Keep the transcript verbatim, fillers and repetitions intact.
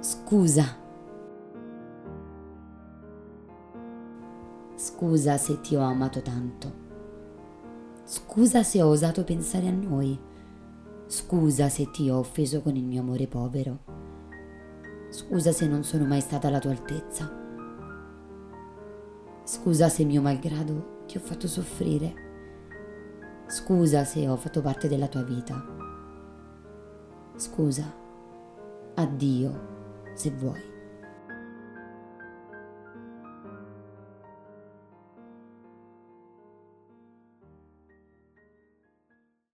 Scusa. Scusa se ti ho amato tanto. Scusa se ho osato pensare a noi. Scusa se ti ho offeso con il mio amore povero. Scusa se non sono mai stata alla tua altezza. Scusa se mio malgrado ti ho fatto soffrire. Scusa se ho fatto parte della tua vita. Scusa. Addio, se vuoi.